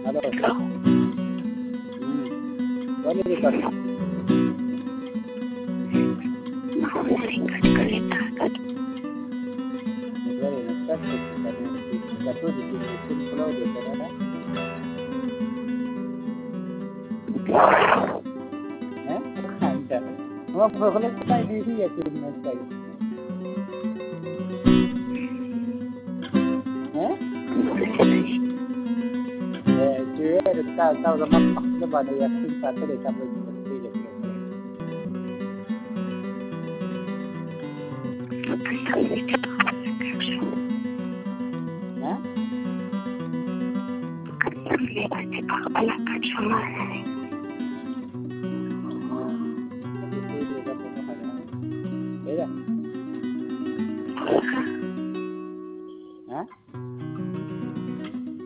Hello. Hello. बोलिए record. Cut कर लेता कट। बोलिए ना कट करने कटो दिखिए सिम फ्लो देते रहा हैं। अच्छा वो प्रोग्राम का दी ही है सिम में चाहिए हैं। जो का लम्बा पकड़ बाने या सिम साथ ले का बोलते हैं हैं। वाला कट